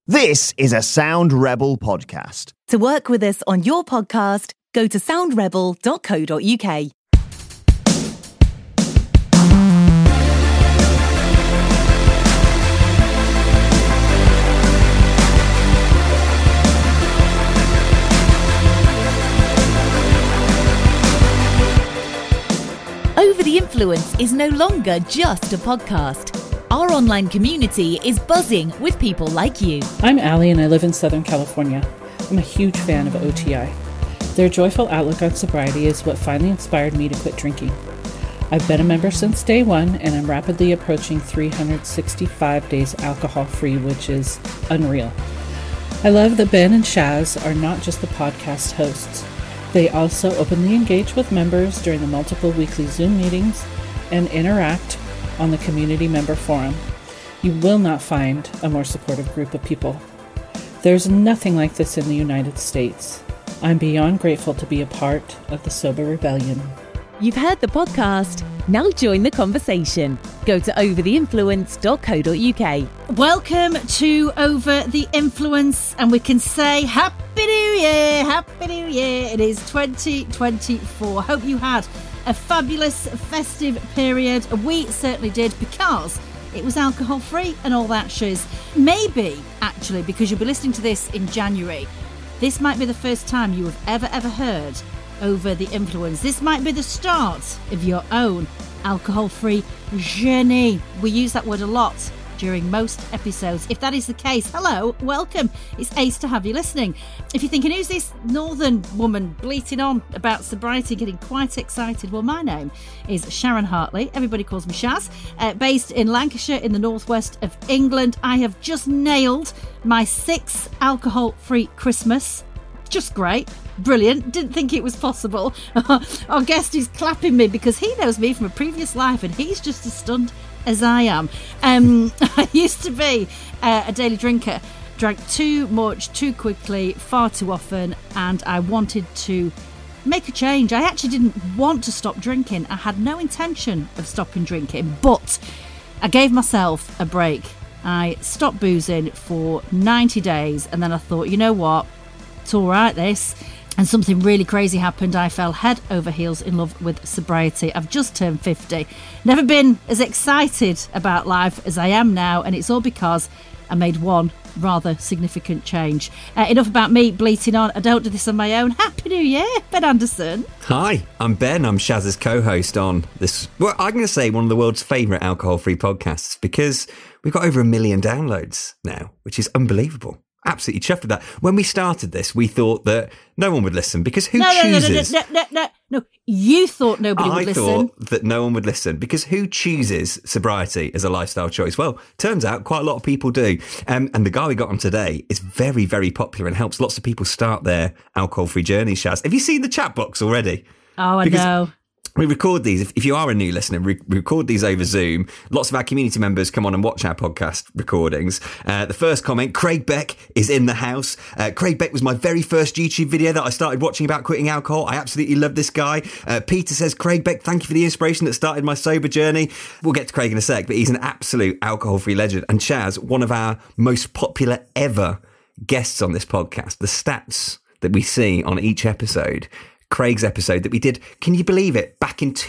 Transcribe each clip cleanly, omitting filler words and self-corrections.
This is a Sound Rebel podcast. To work with us on your podcast, go to soundrebel.co.uk. Over the Influence is no longer just a podcast. Our online community is buzzing with people like you. I'm Allie and I live in Southern California. I'm a huge fan of OTI. Their joyful outlook on sobriety is what finally inspired me to quit drinking. I've been a member since day one and I'm rapidly approaching 365 days alcohol-free, which is unreal. I love that Ben and Shaz are not just the podcast hosts. They also openly engage with members during the multiple weekly Zoom meetings and interact on the community member forum. You will not find a more supportive group of people. There's nothing like this in the United States. I'm beyond grateful to be a part of the Sober Rebellion. You've heard the podcast. Now join the conversation. Go to overtheinfluence.co.uk. Welcome to Over the Influence, and we can say Happy New Year, Happy New Year. It is 2024. Hope you had a fabulous festive period. We certainly did, because it was alcohol free and all that shiz. Maybe, actually, because you'll be listening to this in January, this might be the first time you have ever heard Over the Influence. This might be the start of your own alcohol-free journey. We use that word a lot during most episodes. If that is the case, hello, welcome. It's ace to have you listening. If you're thinking, who's this northern woman bleating on about sobriety, getting quite excited? Well, my name is Sharon Hartley. Everybody calls me Shaz. Based in Lancashire in the northwest of England. I have just nailed my 6th alcohol-free Christmas. Just great. Brilliant. Didn't think it was possible. Our guest is clapping me because he knows me from a previous life and he's just as stunned as I am. I used to be a daily drinker. Drank too much, too quickly, far too often, and I wanted to make a change. I actually didn't want to stop drinking. I had no intention of stopping drinking, but I gave myself a break. I stopped boozing for 90 days, and then I thought, you know what? It's all right, this. And something really crazy happened. I fell head over heels in love with sobriety. I've just turned 50. Never been as excited about life as I am now. And it's all because I made one rather significant change. Enough about me bleating on. I don't do this on my own. Happy New Year, Ben Anderson. Hi, I'm Ben. I'm Shaz's co-host on this, well, I'm going to say one of the world's favourite alcohol-free podcasts, because we've got over 1 million downloads now, which is unbelievable. Absolutely chuffed with that. When we started this, we thought that no one would listen, because who chooses? No. You thought nobody would listen. I thought that no one would listen, because who chooses sobriety as a lifestyle choice? Well, turns out quite a lot of people do. And the guy we got on today is very, very popular and helps lots of people start their alcohol-free journeys, Shaz. Have you seen the chat box already? Oh, I know. We record these, if you are a new listener, we record these over Zoom. Lots of our community members come on and watch our podcast recordings. The first comment, Craig Beck is in the house. Craig Beck was my very first YouTube video that I started watching about quitting alcohol. I absolutely love this guy. Peter says, Craig Beck, thank you for the inspiration that started my sober journey. We'll get to Craig in a sec, but he's an absolute alcohol-free legend. And Shaz, one of our most popular ever guests on this podcast. The stats that we see on each episode, Craig's episode that we did, can you believe it, back in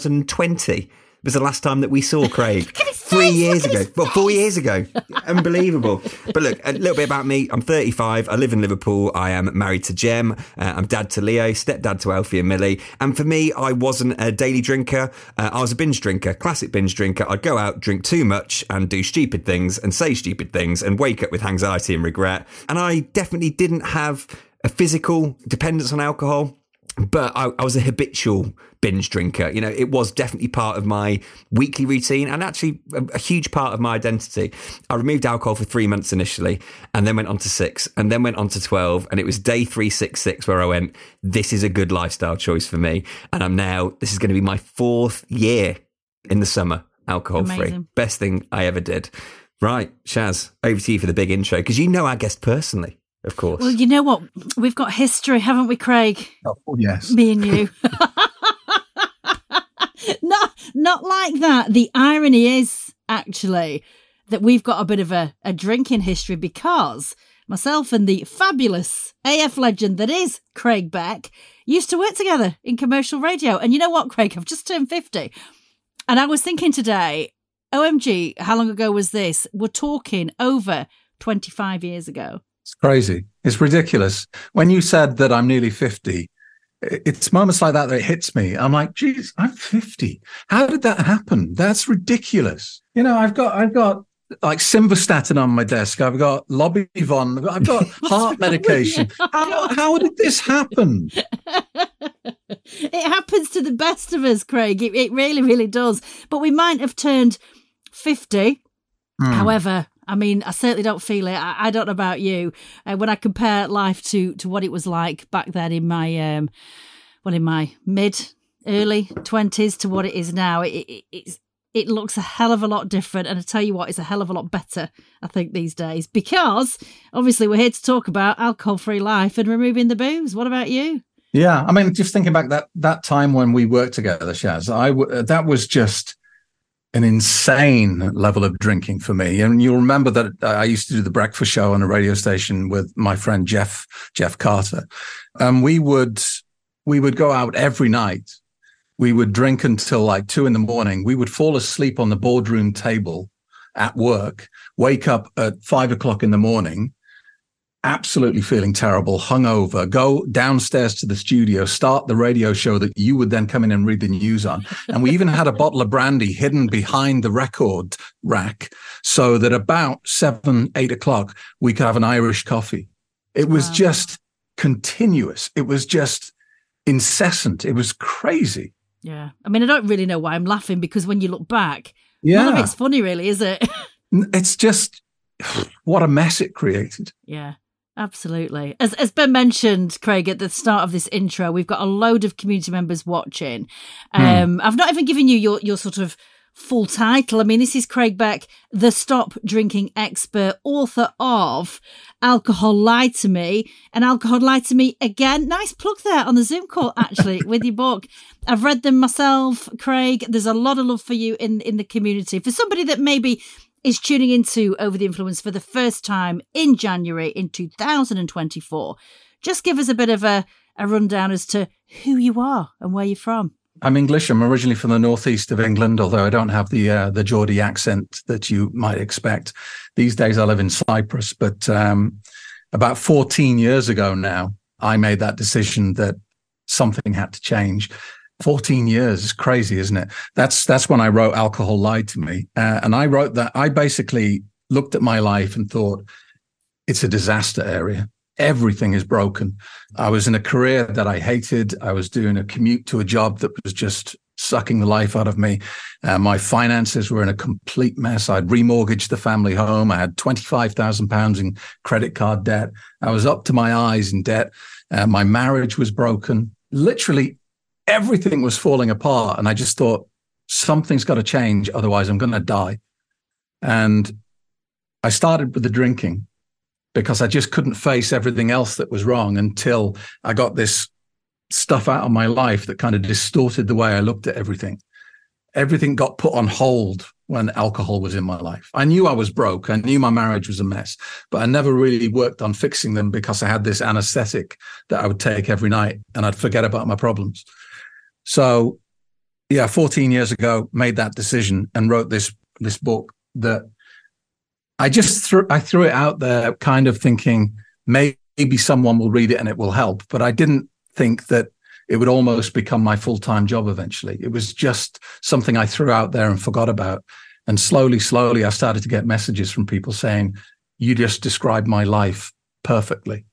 2020 was the last time that we saw Craig. 3 years ago. Well, 4 years ago. Unbelievable. But look, a little bit about me. I'm 35. I live in Liverpool. I am married to Jem. I'm dad to Leo, stepdad to Alfie and Millie. And for me, I wasn't a daily drinker. I was a binge drinker, classic binge drinker. I'd go out, drink too much and do stupid things and say stupid things and wake up with anxiety and regret. And I definitely didn't have a physical dependence on alcohol. But I was a habitual binge drinker. You know, it was definitely part of my weekly routine and actually a huge part of my identity. I removed alcohol for 3 months initially and then went on to 6 and then went on to 12. And it was day 366 where I went, this is a good lifestyle choice for me. And this is going to be my 4th year in the summer, alcohol free. Best thing I ever did. Right, Shaz, over to you for the big intro, because you know our guest personally. Of course. Well, you know what? We've got history, haven't we, Craig? Oh, yes. Me and you. Not like that. The irony is, actually, that we've got a bit of a drinking history, because myself and the fabulous AF legend that is Craig Beck used to work together in commercial radio. And you know what, Craig? I've just turned 50. And I was thinking today, OMG, how long ago was this? We're talking over 25 years ago. It's crazy. It's ridiculous. When you said that I'm nearly 50, it's moments like that it hits me. I'm like, geez, I'm 50. How did that happen? That's ridiculous. You know, I've got like simvastatin on my desk. I've got Lobivon. I've got heart medication. How did this happen? It happens to the best of us, Craig. It really, really does. But we might have turned 50. However, I mean, I certainly don't feel it. I don't know about you. When I compare life to what it was like back then in my in my early 20s to what it is now, it looks a hell of a lot different. And I tell you what, it's a hell of a lot better, I think, these days, because obviously we're here to talk about alcohol-free life and removing the booze. What about you? Yeah, I mean, just thinking back that time when we worked together, Shaz, that was just an insane level of drinking for me. And you'll remember that I used to do the breakfast show on a radio station with my friend Jeff Carter. We would go out every night. We would drink until like 2 a.m. We would fall asleep on the boardroom table at work, wake up at 5 o'clock in the morning, absolutely feeling terrible, hungover, go downstairs to the studio, start the radio show that you would then come in and read the news on. And we even had a bottle of brandy hidden behind the record rack so that about 7, 8 o'clock, we could have an Irish coffee. It was just continuous. It was just incessant. It was crazy. Yeah. I mean, I don't really know why I'm laughing, because when you look back, none of it's funny, really, is it? It's just what a mess it created. Yeah. Absolutely. As Ben mentioned, Craig, at the start of this intro, we've got a load of community members watching. I've not even given you your sort of full title. I mean, this is Craig Beck, the stop drinking expert, author of Alcohol Lied to Me and Alcohol Lied to Me Again. Nice plug there on the Zoom call, actually, with your book. I've read them myself, Craig. There's a lot of love for you in the community. For somebody that maybe is tuning into Over the Influence for the first time in January in 2024, just give us a bit of a rundown as to who you are and where you're from. I'm English. I'm originally from the northeast of England, although I don't have the Geordie accent that you might expect. These days I live in Cyprus, but about 14 years ago now, I made that decision that something had to change. 14 years is crazy, isn't it? That's when I wrote Alcohol Lied to Me. And I wrote that. I basically looked at my life and thought, it's a disaster area. Everything is broken. I was in a career that I hated. I was doing a commute to a job that was just sucking the life out of me. My finances were in a complete mess. I'd remortgaged the family home. I had £25,000 in credit card debt. I was up to my eyes in debt. My marriage was broken. Literally everything was falling apart. And I just thought, something's got to change. Otherwise, I'm going to die. And I started with the drinking, because I just couldn't face everything else that was wrong until I got this stuff out of my life that kind of distorted the way I looked at everything. Everything got put on hold when alcohol was in my life. I knew I was broke. I knew my marriage was a mess, but I never really worked on fixing them because I had this anesthetic that I would take every night and I'd forget about my problems. So, 14 years ago, made that decision and wrote this book that I just threw it out there, kind of thinking maybe someone will read it and it will help. But I didn't think that it would almost become my full-time job eventually. It was just something I threw out there and forgot about. And slowly, I started to get messages from people saying, you just described my life perfectly.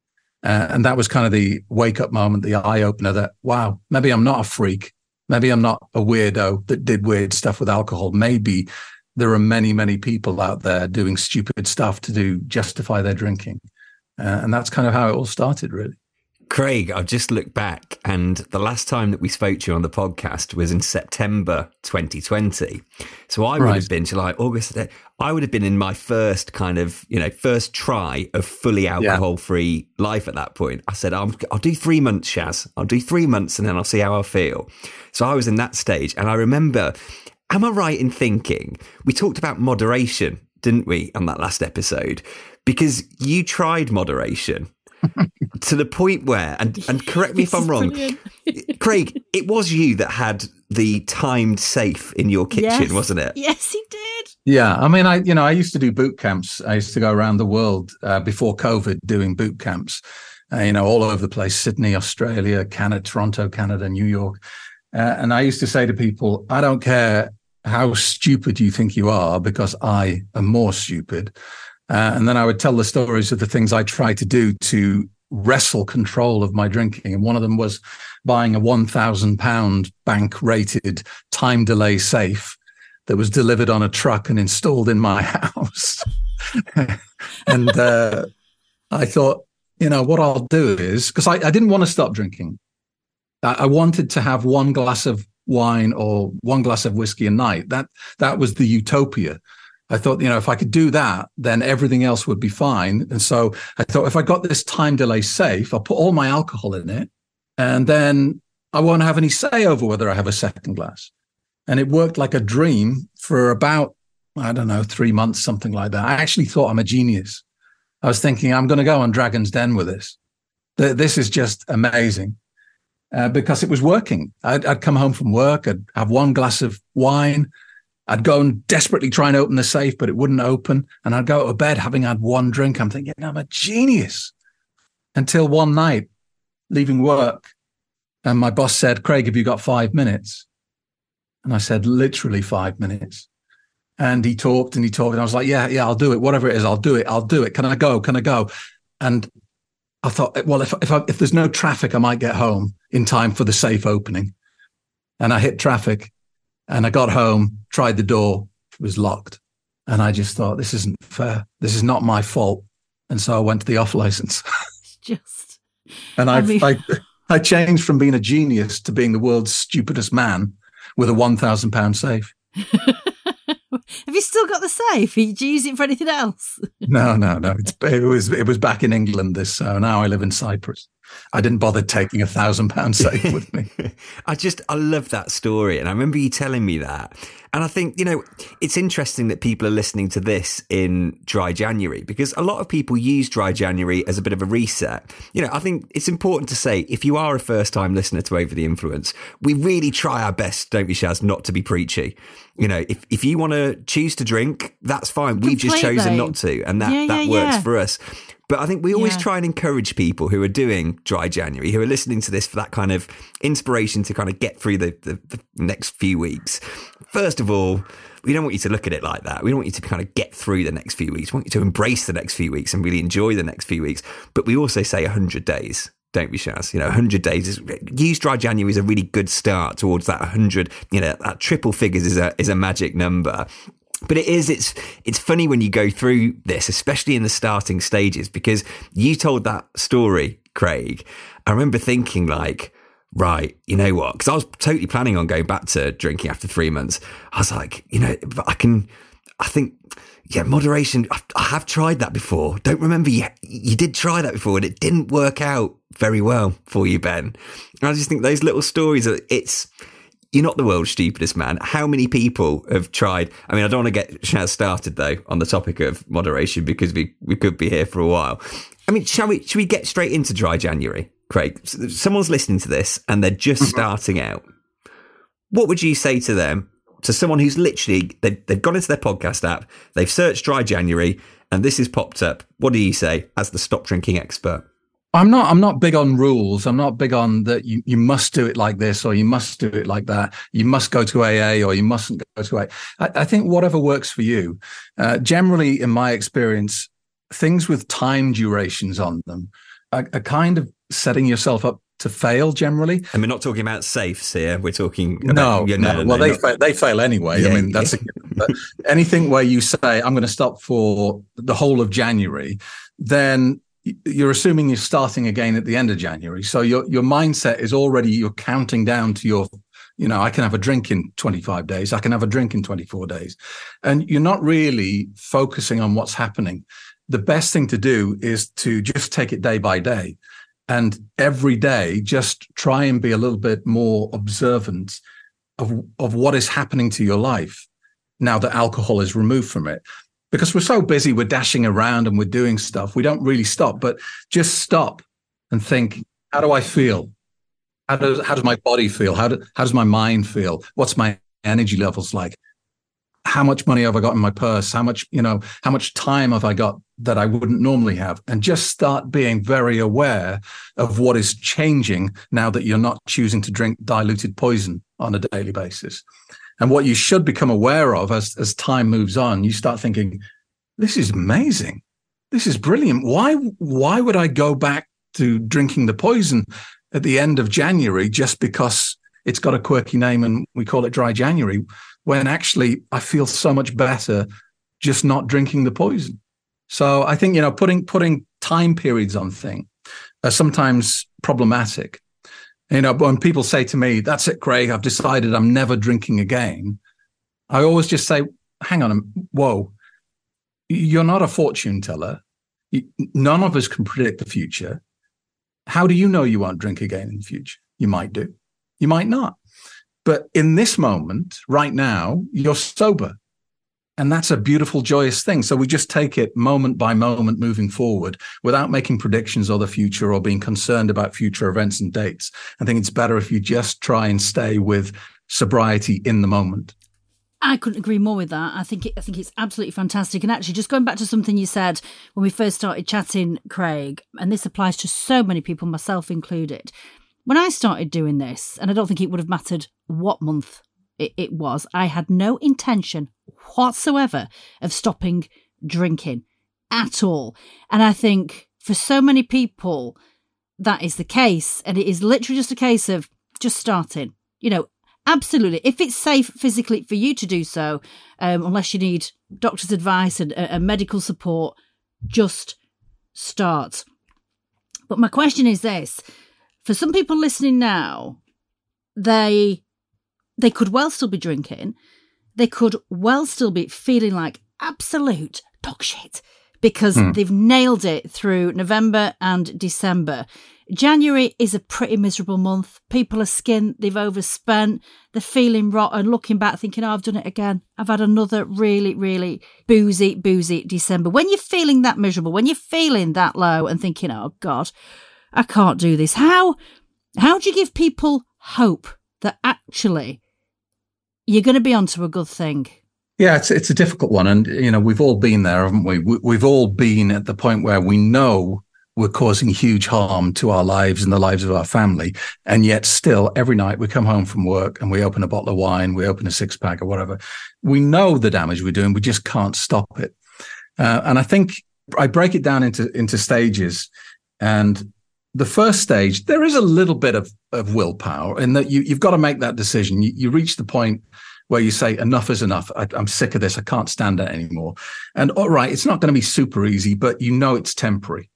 And that was kind of the wake-up moment, the eye-opener that, wow, maybe I'm not a freak. Maybe I'm not a weirdo that did weird stuff with alcohol. Maybe there are many, many people out there doing stupid stuff to justify their drinking. And that's kind of how it all started, really. Craig, I've just looked back, and the last time that we spoke to you on the podcast was in September 2020. So I would have been July, August. I would have been in my first first try of fully alcohol-free life at that point. I said, I'll do 3 months, Shaz. I'll do 3 months and then I'll see how I feel. So I was in that stage. And I remember, am I right in thinking we talked about moderation didn't we, on that last episode? Because you tried moderation to the point where, and correct me if I'm wrong, Craig, it was you that had the timed safe in your kitchen, wasn't it? Yes, he did. Yeah, I mean, I used to do boot camps. I used to go around the world before COVID doing boot camps, all over the place: Sydney, Australia, Canada, Toronto, Canada, New York. And I used to say to people, I don't care how stupid you think you are, because I am more stupid. And then I would tell the stories of the things I tried to do to wrestle control of my drinking. And one of them was buying a £1,000 bank rated time delay safe that was delivered on a truck and installed in my house. And I thought, what I'll do is, because I didn't want to stop drinking. I wanted to have one glass of wine or one glass of whiskey a night. That was the utopia. I thought, if I could do that, then everything else would be fine. And so I thought, if I got this time delay safe, I'll put all my alcohol in it, and then I won't have any say over whether I have a second glass. And it worked like a dream for about, 3 months, something like that. I actually thought I'm a genius. I was thinking, I'm going to go on Dragon's Den with this. This is just amazing. Because it was working. I'd come home from work, I'd have one glass of wine, I'd go and desperately try and open the safe, but it wouldn't open. And I'd go to bed having had one drink. I'm thinking, I'm a genius. Until one night, leaving work, and my boss said, Craig, have you got 5 minutes? And I said, literally 5 minutes. And he talked and he talked. And I was like, yeah, I'll do it. Whatever it is, I'll do it. Can I go? And I thought, well, if there's no traffic, I might get home in time for the safe opening. And I hit traffic. And I got home, tried the door, it was locked. And I just thought, this isn't fair. This is not my fault. And so I went to the off license. And I changed from being a genius to being the world's stupidest man with a £1,000 safe. Have you still got the safe? Do you use it for anything else? No. It was back in England. So now I live in Cyprus. I didn't bother taking £1,000 safe with me. I love that story. And I remember you telling me that. And I think, it's interesting that people are listening to this in dry January, because a lot of people use dry January as a bit of a reset. I think it's important to say, if you are a first time listener to Over the Influence, we really try our best, don't we, Shaz, not to be preachy. If you want to choose to drink, that's fine. We've just chosen not to. And that works for us. But I think we always try and encourage people who are doing dry January, who are listening to this for that kind of inspiration to kind of get through the next few weeks. First of all, we don't want you to look at it like that. We don't want you to kind of get through the next few weeks. We want you to embrace the next few weeks and really enjoy the next few weeks. But we also say 100 days, don't we, Shaz? 100 days use dry January as a really good start towards that 100. That triple figures is a magic number. But it's funny when you go through this, especially in the starting stages, because you told that story, Craig. I remember thinking like, right, you know what? Because I was totally planning on going back to drinking after 3 months. I was like, moderation, I have tried that before. Don't remember you did try that before and it didn't work out very well for you, Ben. And I just think those little stories you're not the world's stupidest man. How many people have tried? I mean, I don't want to get Shaz started though on the topic of moderation, because we could be here for a while. I mean, should we get straight into dry January, Craig? Someone's listening to this and they're just starting out. What would you say to them? To someone who's literally, they've gone into their podcast app, they've searched dry January, and this has popped up. What do you say as the stop drinking expert? I'm not big on rules. I'm not big on that you must do it like this or you must do it like that. You must go to AA or you mustn't go to AA. I think whatever works for you. Generally, in my experience, things with time durations on them are kind of setting yourself up to fail generally. And we're not talking about safes here. We're talking about... No. Well, they fail anyway. Yeah, I mean, that's anything where you say, I'm going to stop for the whole of January, then you're assuming you're starting again at the end of January. So your mindset is already, you're counting down to your, I can have a drink in 25 days. I can have a drink in 24 days. And you're not really focusing on what's happening. The best thing to do is to just take it day by day. And every day, just try and be a little bit more observant of what is happening to your life now that alcohol is removed from it. because we're so busy, we're dashing around and we're doing stuff. We don't really stop, but just stop and think, how do I feel? How does my body feel? How does my mind feel? What's my energy levels like? How much money have I got in my purse? How much time have I got that I wouldn't normally have? And just start being very aware of what is changing now that you're not choosing to drink diluted poison on a daily basis. And what you should become aware of as time moves on, you start thinking, this is amazing. This is brilliant. Why would I go back to drinking the poison at the end of January just because it's got a quirky name and we call it Dry January, when actually I feel so much better just not drinking the poison? So I think, putting time periods on things are sometimes problematic. When people say to me, that's it, Craig, I've decided I'm never drinking again, I always just say, hang on, whoa, you're not a fortune teller. None of us can predict the future. How do you know you won't drink again in the future? You might do. You might not. But in this moment, right now, you're sober. And that's a beautiful, joyous thing. So we just take it moment by moment moving forward without making predictions of the future or being concerned about future events and dates. I think it's better if you just try and stay with sobriety in the moment. I couldn't agree more with that. I think it's absolutely fantastic. And actually, just going back to something you said when we first started chatting, Craig, and this applies to so many people, myself included. When I started doing this, and I don't think it would have mattered what month it was, I had no intention whatsoever of stopping drinking at all. And I think for so many people, that is the case. And it is literally just a case of just starting, absolutely. If it's safe physically for you to do so, unless you need doctor's advice and medical support, just start. But my question is this. For some people listening now, they could well still be drinking. They could well still be feeling like absolute dog shit because they've nailed it through November and December. January is a pretty miserable month. People are skint, they've overspent, they're feeling rotten, looking back thinking, I've done it again. I've had another really, really boozy December. When you're feeling that miserable, when you're feeling that low and thinking, oh God, I can't do this. How do you give people hope that actually you're going to be onto a good thing? Yeah, it's a difficult one. And, we've all been there, haven't we? We've all been at the point where we know we're causing huge harm to our lives and the lives of our family. And yet still, every night we come home from work and we open a bottle of wine, we open a 6-pack or whatever. We know the damage we're doing. We just can't stop it. And I think I break it down into stages. And the first stage, there is a little bit of willpower in that you've got to make that decision. You reach the point where you say, enough is enough. I'm sick of this. I can't stand it anymore. And all right, it's not going to be super easy, but it's temporary.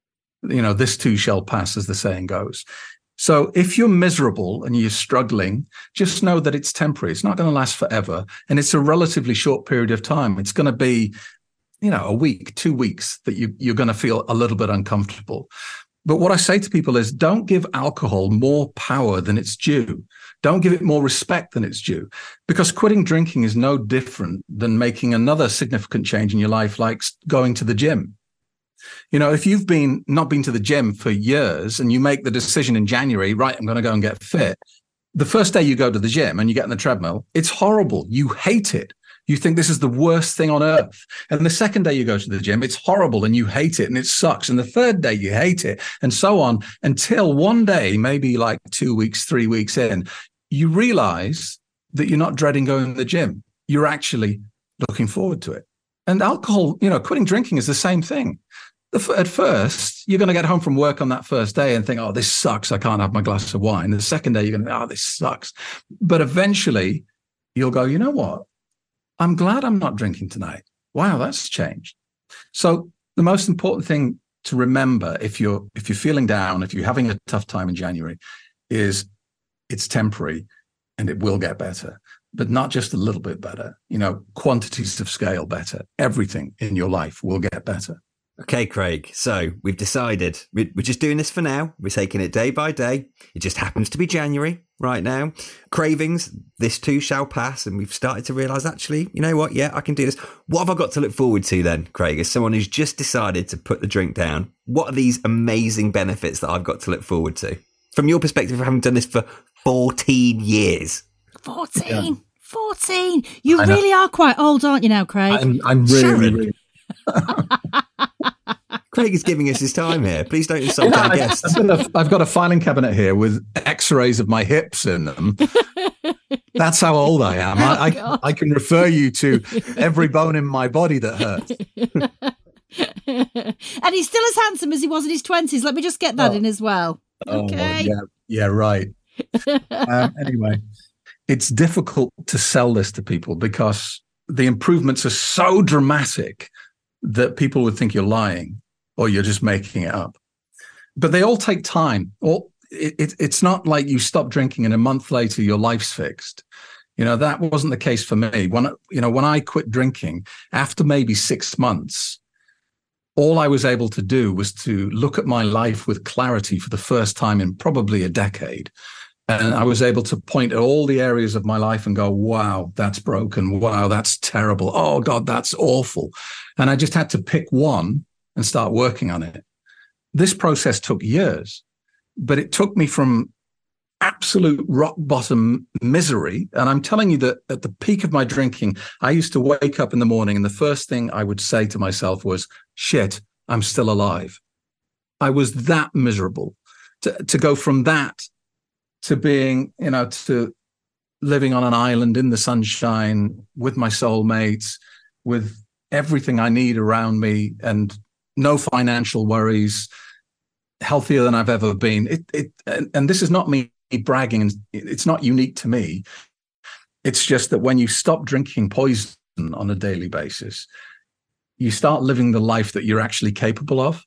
This too shall pass, as the saying goes. So if you're miserable and you're struggling, just know that it's temporary. It's not going to last forever. And it's a relatively short period of time. It's going to be, a week, 2 weeks that you're going to feel a little bit uncomfortable. But what I say to people is don't give alcohol more power than it's due. Don't give it more respect than it's due, because quitting drinking is no different than making another significant change in your life, like going to the gym. If you've not been to the gym for years and you make the decision in January, right, I'm going to go and get fit. The first day you go to the gym and you get on the treadmill, it's horrible. You hate it. You think this is the worst thing on earth. And the second day you go to the gym, it's horrible and you hate it and it sucks. And the third day you hate it and so on until one day, maybe like 2 weeks, 3 weeks in, you realize that you're not dreading going to the gym. You're actually looking forward to it. And alcohol, quitting drinking is the same thing. At first, you're going to get home from work on that first day and think, oh, this sucks. I can't have my glass of wine. And the second day, you're going to think, oh, this sucks. But eventually, you'll go, you know what? I'm glad I'm not drinking tonight. Wow, that's changed. So the most important thing to remember if you're feeling down, if you're having a tough time in January, is it's temporary and it will get better. But not just a little bit better, quantities of scale better. Everything in your life will get better. Okay, Craig. So we've decided we're just doing this for now. We're taking it day by day. It just happens to be January right now. Cravings, this too shall pass. And we've started to realise, actually, you know what? Yeah, I can do this. What have I got to look forward to then, Craig, as someone who's just decided to put the drink down? What are these amazing benefits that I've got to look forward to? From your perspective of having done this for 14 years. 14? Yeah. 14? You really are quite old, aren't you now, Craig? I'm really... Craig is giving us his time here. Please don't insult our guests. I've got a filing cabinet here with x-rays of my hips in them. That's how old I am. I can refer you to every bone in my body that hurts. And he's still as handsome as he was in his 20s. Let me just get that in as well. Okay. Yeah, right. Anyway, it's difficult to sell this to people because the improvements are so dramatic that people would think you're lying or you're just making it up. But they all take time. It's not like you stop drinking and a month later your life's fixed. That wasn't the case for me. When I quit drinking, after maybe 6 months, all I was able to do was to look at my life with clarity for the first time in probably a decade. And I was able to point at all the areas of my life and go, wow, that's broken. Wow, that's terrible. Oh, God, that's awful. And I just had to pick one and start working on it. This process took years, but it took me from absolute rock bottom misery. And I'm telling you that at the peak of my drinking, I used to wake up in the morning and the first thing I would say to myself was, shit, I'm still alive. I was that miserable. To go from that to being, to living on an island in the sunshine with my soulmates, with everything I need around me and no financial worries, healthier than I've ever been. And this is not me bragging, and it's not unique to me. It's just that when you stop drinking poison on a daily basis, you start living the life that you're actually capable of.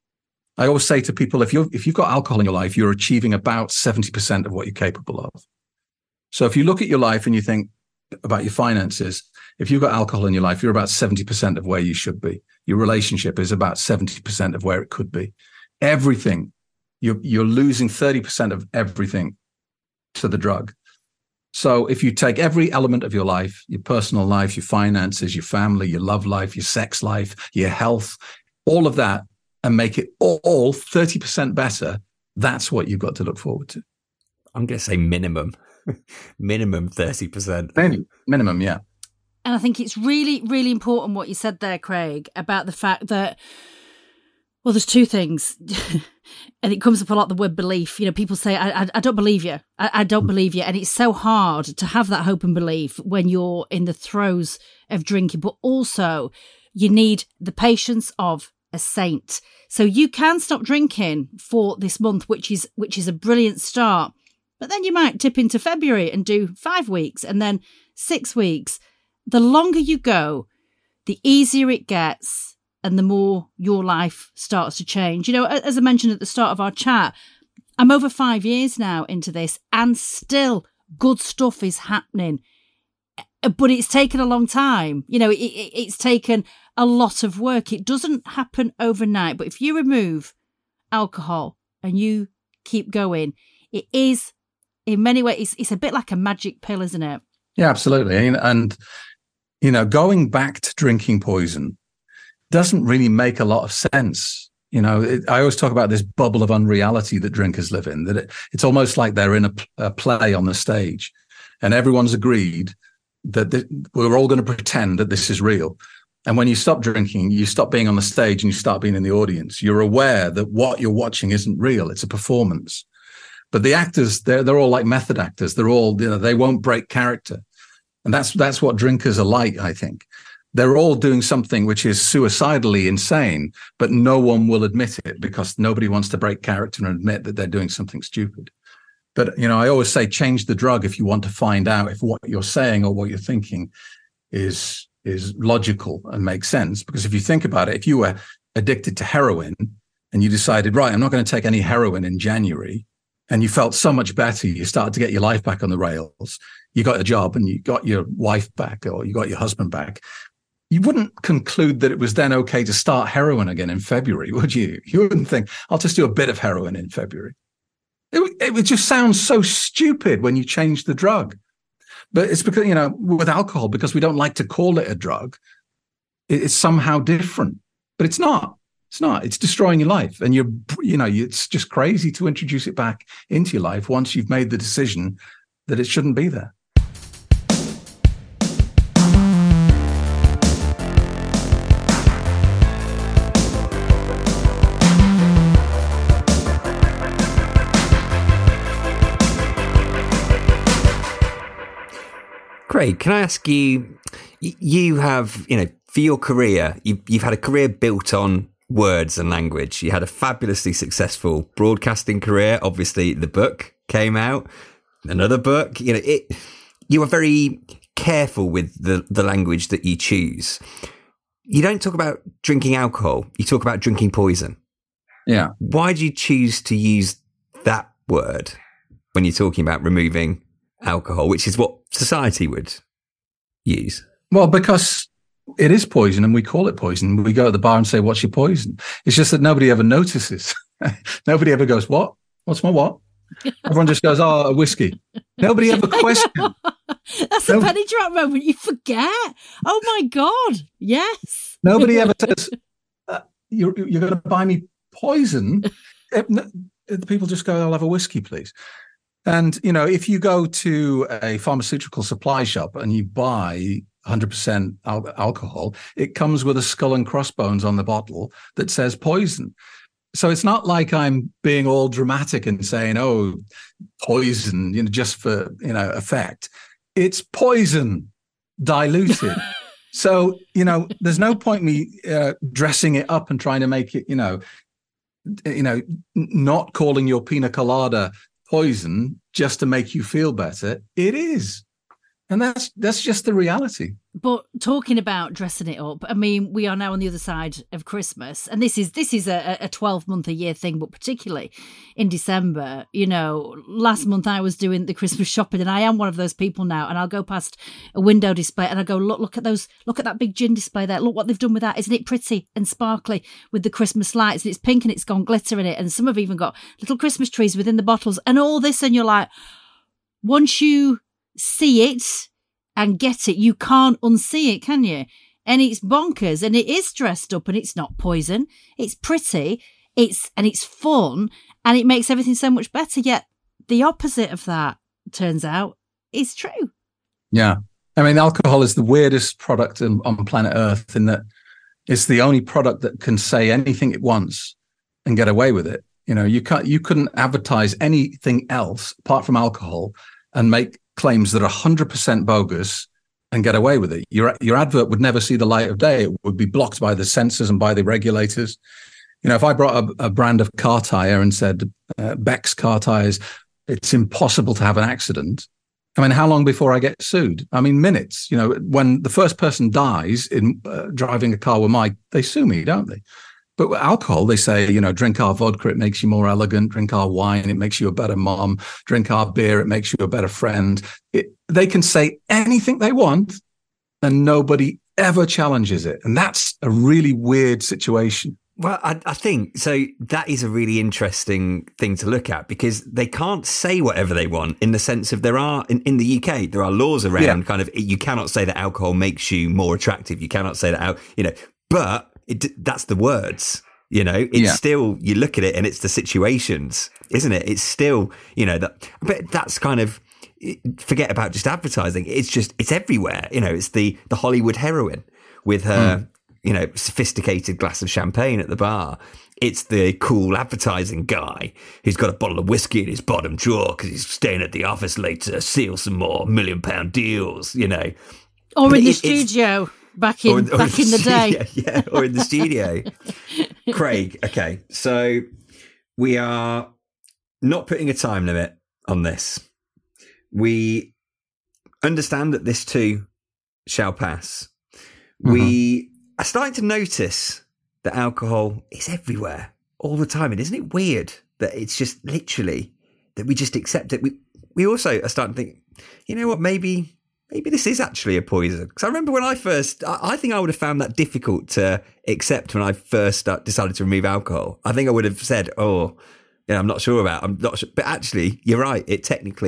I always say to people, if you've got alcohol in your life, you're achieving about 70% of what you're capable of. So if you look at your life and you think about your finances, if you've got alcohol in your life, you're about 70% of where you should be. Your relationship is about 70% of where it could be. Everything, you're losing 30% of everything to the drug. So if you take every element of your life, your personal life, your finances, your family, your love life, your sex life, your health, all of that, and make it all 30% better, that's what you've got to look forward to. I'm going to say minimum 30%. Minimum, yeah. And I think it's really, really important what you said there, Craig, about the fact that, well, there's two things. And it comes up a lot, the word belief. People say, I don't believe you. I don't believe you. And it's so hard to have that hope and belief when you're in the throes of drinking. But also, you need the patience of a saint. So you can stop drinking for this month, which is a brilliant start. But then you might tip into February and do 5 weeks and then 6 weeks. The longer you go, the easier it gets and the more your life starts to change. As I mentioned at the start of our chat, I'm over 5 years now into this and still good stuff is happening. But it's taken a long time. It's taken a lot of work. It doesn't happen overnight. But if you remove alcohol and you keep going, it is, in many ways, it's a bit like a magic pill, isn't it? Yeah, absolutely. And going back to drinking poison doesn't really make a lot of sense. I always talk about this bubble of unreality that drinkers live in, that it's almost like they're in a play on the stage and everyone's agreed that we're all going to pretend that this is real. And when you stop drinking, you stop being on the stage and you start being in the audience. You're aware that what you're watching isn't real. It's a performance. But the actors, they're all like method actors. They're all, they won't break character. And that's what drinkers are like, I think. They're all doing something which is suicidally insane, but no one will admit it because nobody wants to break character and admit that they're doing something stupid. But, I always say change the drug if you want to find out if what you're saying or what you're thinking is logical and makes sense. Because if you think about it, if you were addicted to heroin and you decided, right, I'm not going to take any heroin in January, and you felt so much better, you started to get your life back on the rails, you got a job and you got your wife back or you got your husband back, you wouldn't conclude that it was then okay to start heroin again in February, would you? You wouldn't think, I'll just do a bit of heroin in February. It would just sound so stupid when you change the drug. But it's because, with alcohol, because we don't like to call it a drug, it's somehow different. But it's not. It's not. It's destroying your life. And it's just crazy to introduce it back into your life once you've made the decision that it shouldn't be there. Craig, can I ask you, you have, for your career, you've had a career built on words and language. You had a fabulously successful broadcasting career. Obviously, the book came out, another book. You are very careful with the language that you choose. You don't talk about drinking alcohol. You talk about drinking poison. Yeah. Why do you choose to use that word when you're talking about removing alcohol, which is what society would use? Well, because it is poison and we call it poison. We go to the bar and say, what's your poison? It's just that nobody ever notices. Nobody ever goes, what? What's my what? Everyone just goes, oh, a whiskey. Nobody ever questions. That's a penny drop moment. You forget. Oh, my God. Yes. Nobody ever says, you're going to buy me poison. The people just go, I'll have a whiskey, please. And, if you go to a pharmaceutical supply shop and you buy 100% alcohol, it comes with a skull and crossbones on the bottle that says poison. So it's not like I'm being all dramatic and saying, oh, poison, just for, effect. It's poison diluted. So, there's no point me dressing it up and trying to make it, not calling your pina colada poison just to make you feel better. It is. And that's just the reality. But talking about dressing it up, I mean, we are now on the other side of Christmas, and this is a 12-month a year thing, but particularly in December. Last month I was doing the Christmas shopping, and I am one of those people now, and I'll go past a window display and I go, look at that big gin display there. Look what they've done with that. Isn't it pretty and sparkly with the Christmas lights? And it's pink and it's got glitter in it, and some have even got little Christmas trees within the bottles and all this, and you're like, once you see it and get it, you can't unsee it, can you? And it's bonkers, and it is dressed up, and it's not poison. It's pretty, it's fun, and it makes everything so much better. Yet the opposite of that, turns out, is true. Yeah. I mean, alcohol is the weirdest product on planet Earth, in that it's the only product that can say anything it wants and get away with it. You couldn't advertise anything else apart from alcohol and make claims that are 100% bogus and get away with it. Your advert would never see the light of day. It would be blocked by the censors and by the regulators. If I brought a brand of car tire and said, Beck's car tires, it's impossible to have an accident. I mean, how long before I get sued? I mean, minutes. When the first person dies in driving a car with Mike, they sue me, don't they? But with alcohol, they say, drink our vodka, it makes you more elegant. Drink our wine, it makes you a better mom. Drink our beer, it makes you a better friend. They can say anything they want, and nobody ever challenges it. And that's a really weird situation. Well, I think so. That is a really interesting thing to look at, because they can't say whatever they want, in the sense of there are in the UK, there are laws around kind of, you cannot say that alcohol makes you more attractive. You cannot say that, but that's the words, it's still, you look at it and it's the situations, isn't it? It's still, but that's kind of, forget about just advertising. It's everywhere. It's the Hollywood heroine with her, sophisticated glass of champagne at the bar. It's the cool advertising guy who's got a bottle of whiskey in his bottom drawer because he's staying at the office late to seal some more £1 million deals, Or but in the studio. Back in the day. Yeah, or in the studio. Craig, okay, so we are not putting a time limit on this. We understand that this too shall pass. Mm-hmm. We are starting to notice that alcohol is everywhere all the time. And isn't it weird that it's just literally that we just accept it? We also are starting to think, maybe maybe this is actually a poison. Because I remember when I think I would have found that difficult to accept when I first decided to remove alcohol. I think I would have said, I'm not sure. But actually, you're right. It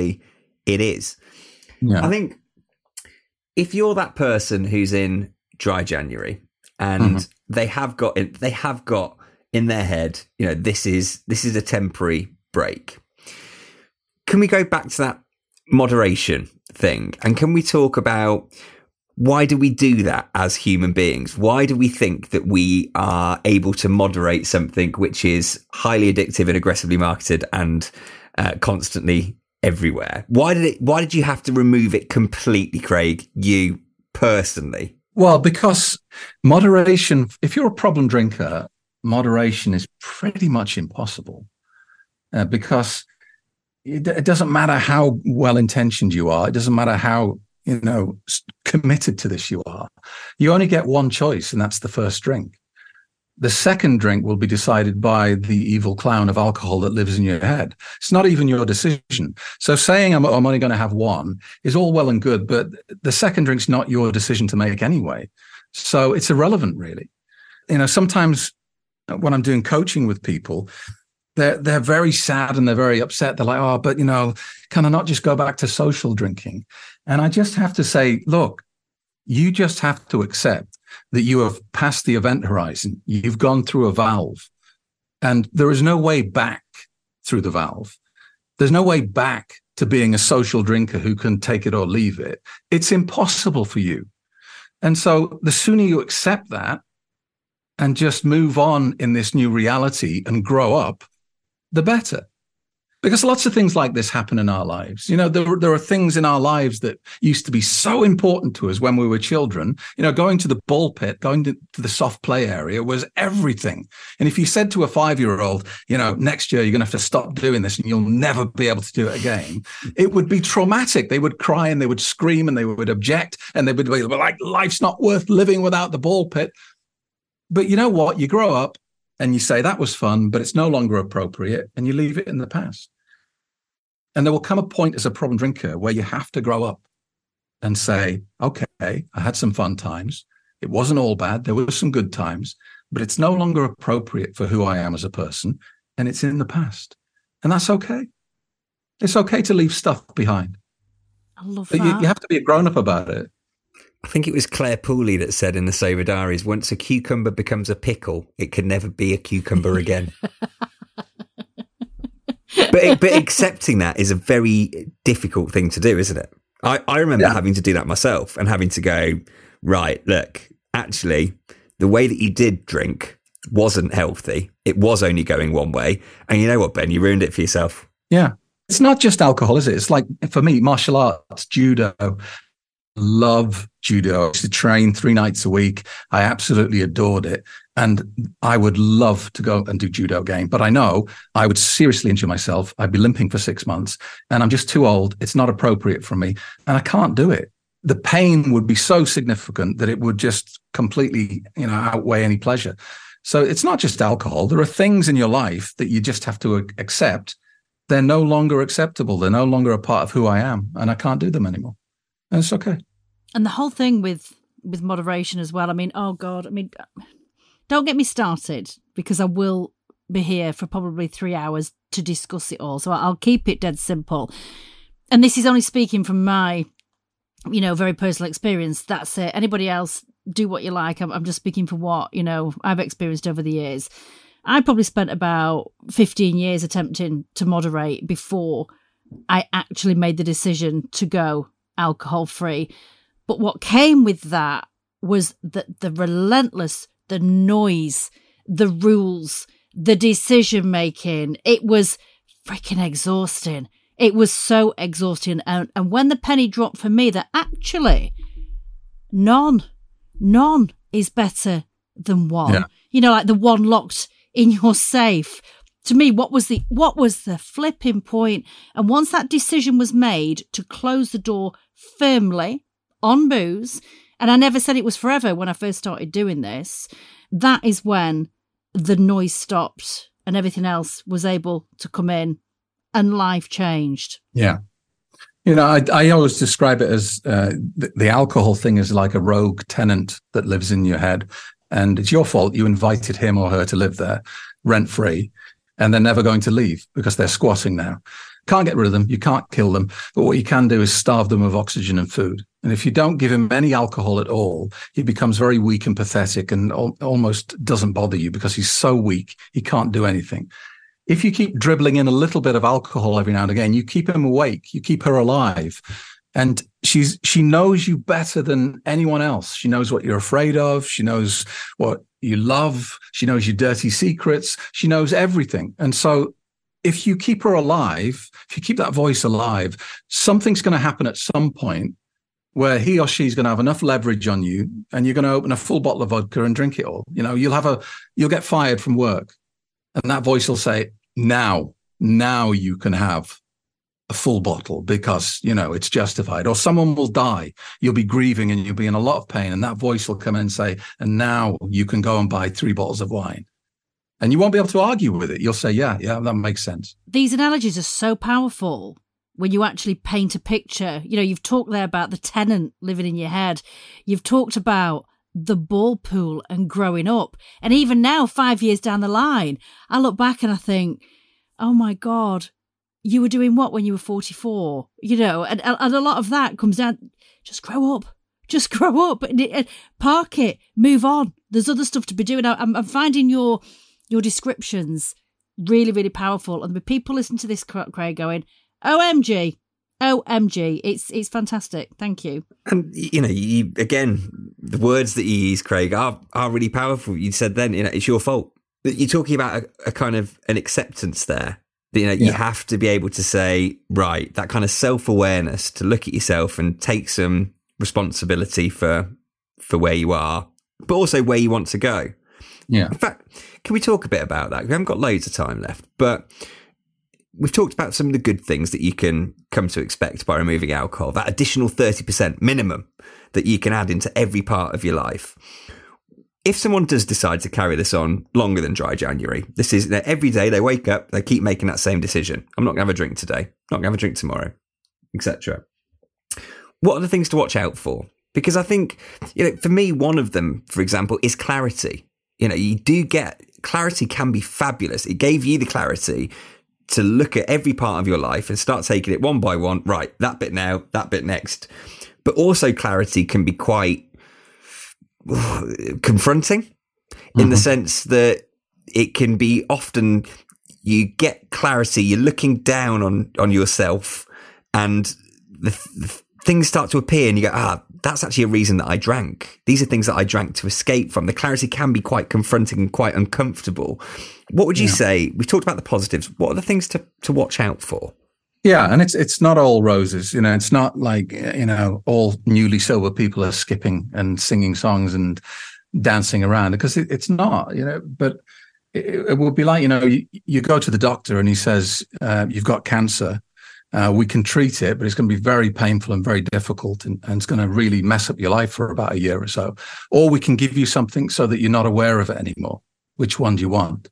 is. Yeah. I think if you're that person who's in dry January and they have got in their head, this is a temporary break. Can we go back to that moderation thing? And can we talk about why do we do that as human beings? Why do we think that we are able to moderate something which is highly addictive and aggressively marketed and constantly everywhere? Why did you have to remove it completely, Craig? You personally? Well, because moderation, if you're a problem drinker, moderation is pretty much impossible because it doesn't matter how well-intentioned you are. It doesn't matter how, committed to this you are. You only get one choice, and that's the first drink. The second drink will be decided by the evil clown of alcohol that lives in your head. It's not even your decision. So saying I'm only going to have one is all well and good, but the second drink's not your decision to make anyway. So it's irrelevant, really. Sometimes when I'm doing coaching with people, they're very sad and they're very upset. They're like, but can I not just go back to social drinking? And I just have to say, look, you just have to accept that you have passed the event horizon. You've gone through a valve and there is no way back through the valve. There's no way back to being a social drinker who can take it or leave it. It's impossible for you. And so the sooner you accept that and just move on in this new reality and grow up, the better. Because lots of things like this happen in our lives. There are things in our lives that used to be so important to us when we were children. Going to the ball pit, going to the soft play area was everything. And if you said to a 5-year-old, next year you're going to have to stop doing this and you'll never be able to do it again, it would be traumatic. They would cry and they would scream and they would object and they would be like, life's not worth living without the ball pit. But you know what? You grow up and you say that was fun, but it's no longer appropriate, and you leave it in the past. And there will come a point as a problem drinker where you have to grow up and say, okay, I had some fun times. It wasn't all bad. There were some good times, but it's no longer appropriate for who I am as a person. And it's in the past. And that's okay. It's okay to leave stuff behind. I love but that. You have to be a grown-up about it. I think it was Claire Pooley that said in the Sober Diaries, once a cucumber becomes a pickle, it can never be a cucumber again. But accepting that is a very difficult thing to do, isn't it? I remember having to do that myself and having to go, right, look, actually, the way that you did drink wasn't healthy. It was only going one way. And you know what, Ben? You ruined it for yourself. Yeah. It's not just alcohol, is it? It's like, for me, martial arts, judo. Love judo. I used to train 3 nights a week. I absolutely adored it. And I would love to go and do judo again. But I know I would seriously injure myself. I'd be limping for 6 months and I'm just too old. It's not appropriate for me and I can't do it. The pain would be so significant that it would just completely, outweigh any pleasure. So it's not just alcohol. There are things in your life that you just have to accept. They're no longer acceptable. They're no longer a part of who I am and I can't do them anymore. And it's okay. And the whole thing with moderation as well. Don't get me started because I will be here for probably 3 hours to discuss it all. So I'll keep it dead simple. And this is only speaking from my, very personal experience. That's it. Anybody else, do what you like. I'm just speaking for what, I've experienced over the years. I probably spent about 15 years attempting to moderate before I actually made the decision to go alcohol free. But what came with that was the relentless, the noise, the rules, the decision making. It was freaking exhausting. It was so exhausting. And when the penny dropped for me that actually none is better than one. Yeah. Like the one locked in your safe. To me, what was the flipping point? And once that decision was made to close the door firmly on booze, and I never said it was forever when I first started doing this, that is when the noise stopped and everything else was able to come in and life changed. Yeah. I always describe it as the alcohol thing is like a rogue tenant that lives in your head. And it's your fault. You invited him or her to live there rent free, and they're never going to leave because they're squatting now. Can't get rid of them. You can't kill them. But what you can do is starve them of oxygen and food. And if you don't give him any alcohol at all, he becomes very weak and pathetic and almost doesn't bother you because he's so weak, he can't do anything. If you keep dribbling in a little bit of alcohol every now and again, you keep him awake, you keep her alive. And she knows you better than anyone else. She knows what you're afraid of. She knows what you love. She knows your dirty secrets. She knows everything. And so if you keep her alive, if you keep that voice alive, something's going to happen at some point where he or she's going to have enough leverage on you and you're going to open a full bottle of vodka and drink it all. You'll get fired from work. And that voice will say, now you can have a full bottle because, it's justified. Or someone will die. You'll be grieving and you'll be in a lot of pain. And that voice will come in and say, and now you can go and buy 3 bottles of wine. And you won't be able to argue with it. You'll say, yeah, that makes sense. These analogies are so powerful when you actually paint a picture. You've talked there about the tenant living in your head. You've talked about the ball pool and growing up. And even now, 5 years down the line, I look back and I think, oh my God, you were doing what when you were 44? And a lot of that comes down, just grow up. Just grow up. Park it. Move on. There's other stuff to be doing. I'm finding your descriptions really, really powerful. And the people listen to this, Craig, going, OMG. It's fantastic. Thank you. And, you again, the words that you use, Craig, are really powerful. You said then, it's your fault. You're talking about a kind of an acceptance there. You have to be able to say, right, that kind of self-awareness to look at yourself and take some responsibility for where you are, but also where you want to go. Yeah. In fact, can we talk a bit about that? We haven't got loads of time left, but we've talked about some of the good things that you can come to expect by removing alcohol, that additional 30% minimum that you can add into every part of your life. If someone does decide to carry this on longer than dry January, this is every day they wake up, they keep making that same decision. I'm not going to have a drink today. I'm not going to have a drink tomorrow, etc. What are the things to watch out for? Because I think, for me, one of them, for example, is clarity. You do get clarity can be fabulous. It gave you the clarity to look at every part of your life and start taking it one by one. Right, that bit now, that bit next. But also clarity can be quite confronting in the sense that it can be often you get clarity, you're looking down on yourself and the things start to appear and you go, that's actually a reason that I drank. These are things that I drank to escape from. The clarity can be quite confronting and quite uncomfortable. What would you say? We've talked about the positives. What are the things to watch out for? Yeah, and it's not all roses. It's not like, all newly sober people are skipping and singing songs and dancing around because it's not, but it would be like, you go to the doctor and he says, you've got cancer. We can treat it, but it's going to be very painful and very difficult and it's going to really mess up your life for about a year or so. Or we can give you something so that you're not aware of it anymore. Which one do you want?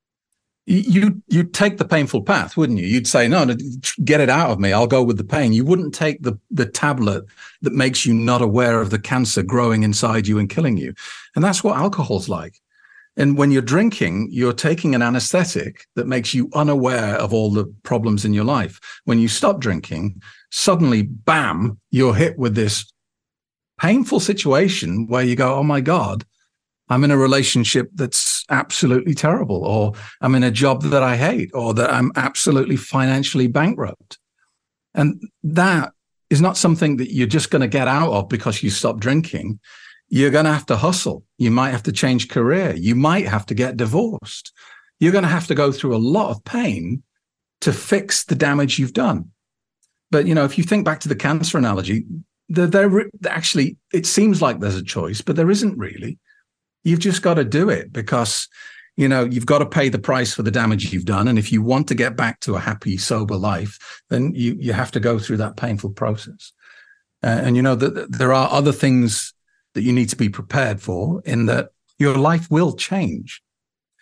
You'd take the painful path, wouldn't you? You'd say, no, get it out of me. I'll go with the pain. You wouldn't take the tablet that makes you not aware of the cancer growing inside you and killing you. And that's what alcohol's like. And when you're drinking, you're taking an anesthetic that makes you unaware of all the problems in your life. When you stop drinking, suddenly, bam, you're hit with this painful situation where you go, oh my God, I'm in a relationship that's absolutely terrible, or I'm in a job that I hate, or that I'm absolutely financially bankrupt. And that is not something that you're just going to get out of because you stop drinking. You're going to have to hustle. You might have to change career. You might have to get divorced. You're going to have to go through a lot of pain to fix the damage you've done. But, if you think back to the cancer analogy, actually, it seems like there's a choice, but there isn't really. You've just got to do it because, you've got to pay the price for the damage you've done. And if you want to get back to a happy, sober life, then you have to go through that painful process. And that there are other things that you need to be prepared for in that your life will change.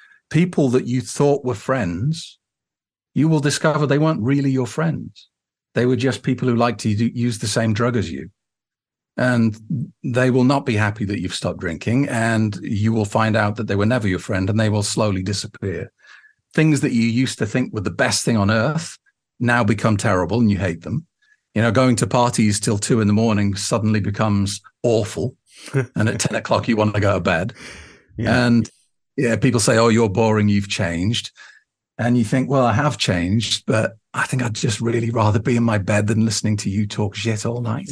People that you thought were friends, you will discover they weren't really your friends. They were just people who liked to use the same drug as you. And they will not be happy that you've stopped drinking, and you will find out that they were never your friend, and they will slowly disappear. Things that you used to think were the best thing on earth now become terrible and you hate them. You know, going to parties till 2 a.m. suddenly becomes awful. And at 10 o'clock, you want to go to bed. Yeah. And people say, oh, you're boring, you've changed. And you think, well, I have changed, but I think I'd just really rather be in my bed than listening to you talk shit all night.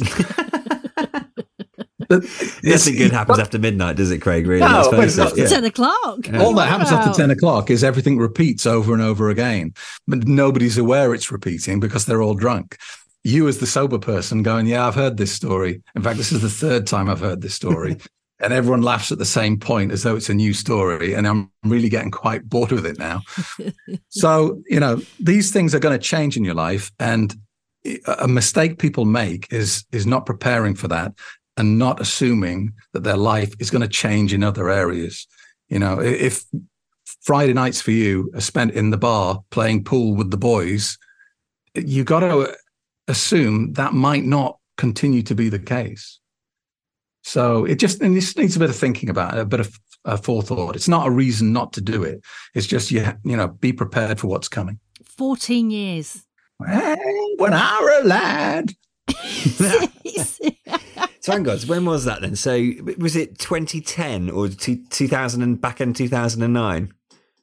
Nothing good happens after midnight, does it, Craig? Really? No, it's after 10 o'clock. Yeah. All that happens after 10 o'clock is everything repeats over and over again. But nobody's aware it's repeating because they're all drunk. You as the sober person going, yeah, I've heard this story. In fact, this is the 3rd time I've heard this story. And everyone laughs at the same point as though it's a new story. And I'm really getting quite bored with it now. So, you know, these things are going to change in your life. And a mistake people make is not preparing for that and not assuming that their life is going to change in other areas. You know, if Friday nights for you are spent in the bar playing pool with the boys, you got to assume that might not continue to be the case. So it just needs a bit of thinking about it, a bit of forethought. It's not a reason not to do it. It's just, you know, be prepared for what's coming. 14 years. Well, when I were a lad. So hang on, when was that then? So was it 2010 or 2000 and back in 2009?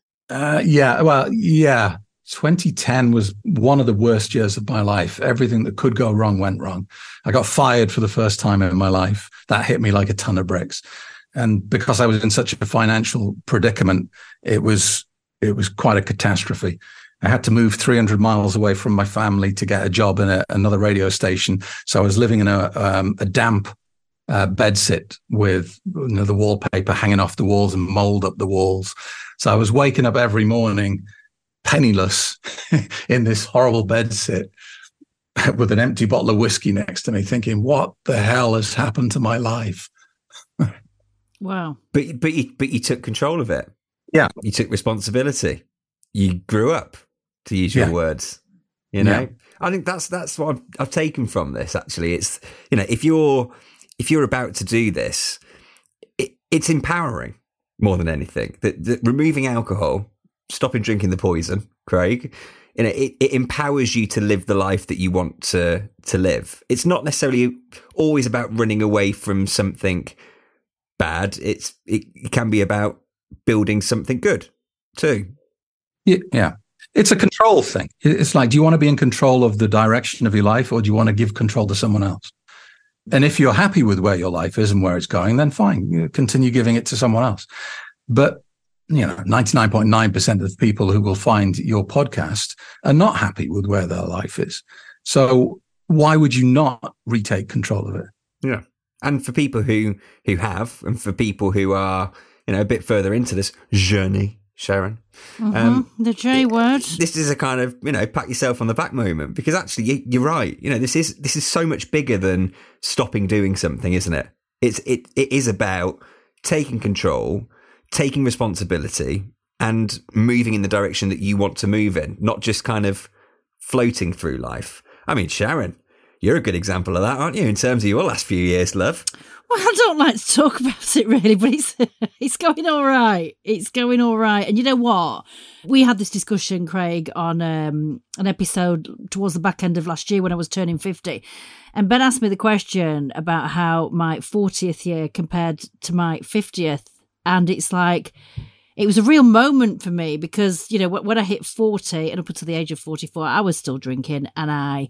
Yeah. 2010 was one of the worst years of my life. Everything that could go wrong went wrong. I got fired for the first time in my life. That hit me like a ton of bricks. And because I was in such a financial predicament, it was quite a catastrophe. I had to move 300 miles away from my family to get a job in another radio station. So I was living in a damp bedsit with, you know, the wallpaper hanging off the walls and mold up the walls. So I was waking up every morning penniless in this horrible bedsit with an empty bottle of whiskey next to me, thinking, what the hell has happened to my life? Wow. But you took control of it. Yeah. You took responsibility. You grew up, to use your words. You know? Yeah. I think that's what I've taken from this, actually. It's, you know, if you're about to do this, it's empowering more than anything. That removing alcohol, stopping drinking the poison, Craig, you know, it empowers you to live the life that you want to live. It's not necessarily always about running away from something bad. It can be about building something good too. Yeah. It's a control thing. It's like, do you want to be in control of the direction of your life, or do you want to give control to someone else? And if you're happy with where your life is and where it's going, then fine, you continue giving it to someone else. But, you know, 99.9% of the people who will find your podcast are not happy with where their life is. So why would you not retake control of it? Yeah. And for people who have, and for people who are, you know, a bit further into this journey, Sharon. Mm-hmm. The J word. This is a kind of, you know, pat yourself on the back moment, because actually you're right. You know, this is so much bigger than stopping doing something, isn't it? It is about taking control, taking responsibility, and moving in the direction that you want to move in, not just kind of floating through life. I mean, Sharon, you're a good example of that, aren't you, in terms of your last few years, love? Well, I don't like to talk about it really, but it's going all right. It's going all right. And you know what? We had this discussion, Craig, on an episode towards the back end of last year when I was turning 50. And Ben asked me the question about how my 40th year compared to my 50th. And it's like, it was a real moment for me because, you know, when I hit 40 and up until the age of 44, I was still drinking, and I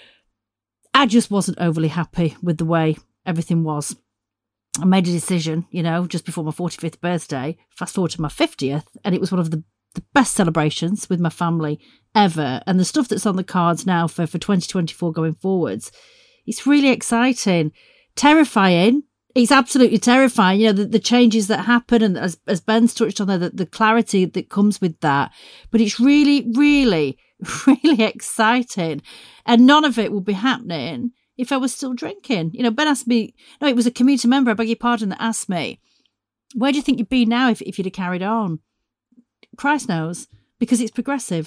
just wasn't overly happy with the way everything was. I made a decision, you know, just before my 45th birthday, fast forward to my 50th, and it was one of the best celebrations with my family ever. And the stuff that's on the cards now for 2024 going forwards, it's really exciting, terrifying. It's absolutely terrifying, you know, the changes that happen, and as Ben's touched on there, the clarity that comes with that. But it's really, really, really exciting. And none of it will be happening if I was still drinking. You know, Ben asked me, no, it was a community member, I beg your pardon, that asked me, where do you think you'd be now if you'd have carried on? Christ knows, because it's progressive.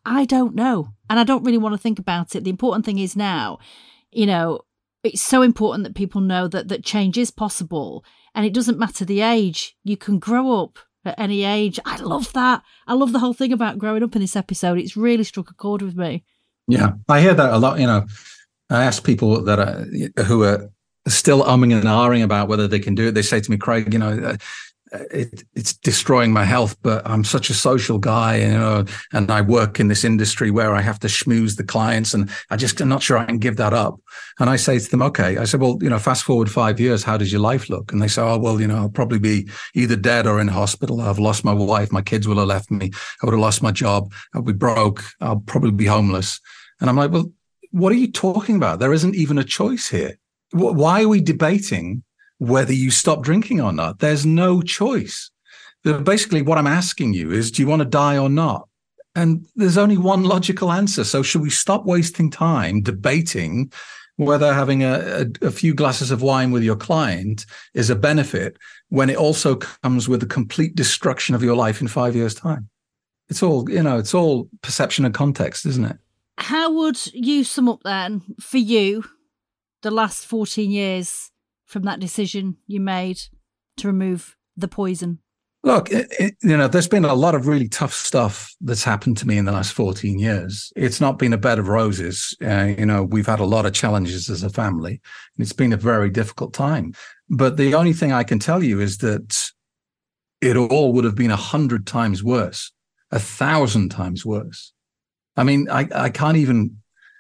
I don't know. And I don't really want to think about it. The important thing is now, you know, it's so important that people know that change is possible, and it doesn't matter the age. You can grow up at any age. I love that. I love the whole thing about growing up in this episode. It's really struck a chord with me. Yeah, I hear that a lot. You know, I ask people that who are still umming and ahhing about whether they can do it. They say to me, Craig, you know, it's destroying my health, but I'm such a social guy, you know, and I work in this industry where I have to schmooze the clients, and I'm not sure I can give that up. And I say to them, okay. I said, well, you know, fast forward 5 years, how does your life look? And they say, oh, well, you know, I'll probably be either dead or in hospital. I've lost my wife. My kids will have left me. I would have lost my job. I'll be broke. I'll probably be homeless. And I'm like, well, what are you talking about? There isn't even a choice here. Why are we debating whether you stop drinking or not? There's no choice. Basically, what I'm asking you is, do you want to die or not? And there's only one logical answer. So should we stop wasting time debating whether having a few glasses of wine with your client is a benefit when it also comes with the complete destruction of your life in 5 years' time? It's all, you know, it's all perception and context, isn't it? How would you sum up then, for you, the last 14 years from that decision you made to remove the poison? Look, you know, there's been a lot of really tough stuff that's happened to me in the last 14 years. It's not been a bed of roses. You know, we've had a lot of challenges as a family, and it's been a very difficult time. But the only thing I can tell you is that it all would have been 100 times worse, 1,000 times worse. I mean, I can't even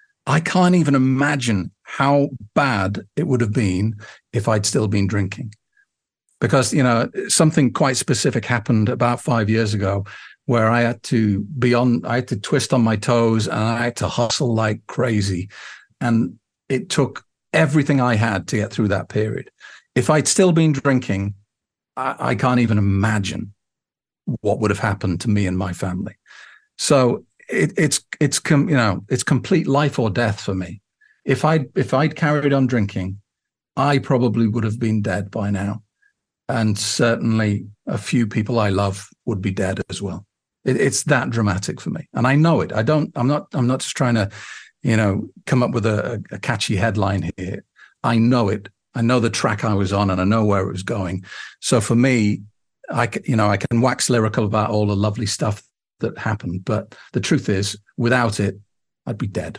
imagine how bad it would have been if I'd still been drinking. Because, you know, something quite specific happened about 5 years ago where I had to twist on my toes, and I had to hustle like crazy. And it took everything I had to get through that period. If I'd still been drinking, I can't even imagine what would have happened to me and my family. So it's complete life or death for me. If I'd carried on drinking, I probably would have been dead by now. And certainly a few people I love would be dead as well. It's that dramatic for me. And I know it. I'm not just trying to, you know, come up with a catchy headline here. I know it. I know the track I was on, and I know where it was going. So for me, I can wax lyrical about all the lovely stuff that happened, but the truth is, without it, I'd be dead.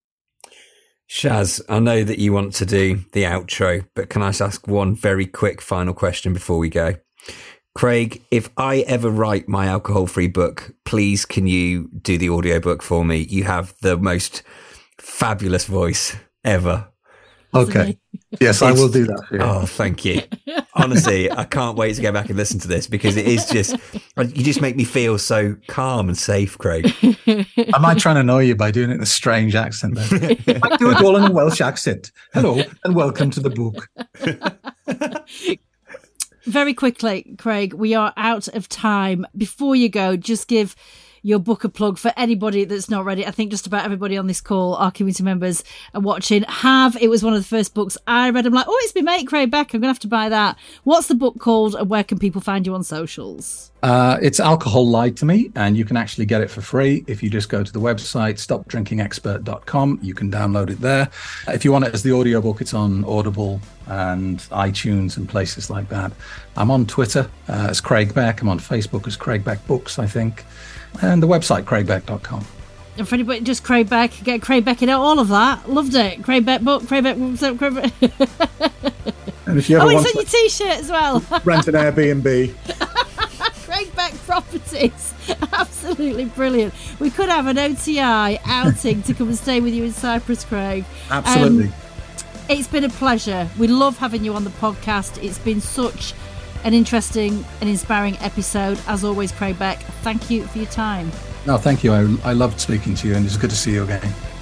Shaz, I know that you want to do the outro, but can I just ask one very quick final question before we go? Craig, if I ever write my alcohol-free book, please can you do the audiobook for me? You have the most fabulous voice ever. Okay. Yes, I will do that for you. Oh, thank you. Honestly, I can't wait to go back and listen to this, because it is just, you just make me feel so calm and safe, Craig. I might try and annoy you by doing it in a strange accent then. I do it all in a Welsh accent. Hello and welcome to the book. Very quickly, Craig, we are out of time. Before you go, just give your book a plug for anybody that's not ready. I think just about everybody on this call, our community members are watching, it was one of the first books I read. I'm like, oh, it's my mate Craig Beck, I'm gonna have to buy that. What's the book called, and where can people find you on socials? It's Alcohol Lied to Me, and you can actually get it for free if you just go to the website stopdrinkingexpert.com. You can download it there. If you want it as the audiobook, it's on Audible and iTunes and places like that. I'm on Twitter as Craig Beck. I'm on Facebook as Craig Beck Books, I think. And the website, craigbeck.com. And for anybody, just Craig Beck, get Craig Beck in all of that. Loved it. Craig Beck book, Craig Beck. Craig Beck. And if you ever it's on your t-shirt as well. Rent an Airbnb. Craig Beck Properties. Absolutely brilliant. We could have an OTI outing to come and stay with you in Cyprus, Craig. Absolutely. It's been a pleasure. We love having you on the podcast. It's been such an interesting and inspiring episode. As always, Craig Beck, thank you for your time. No, thank you. I loved speaking to you, and it's good to see you again.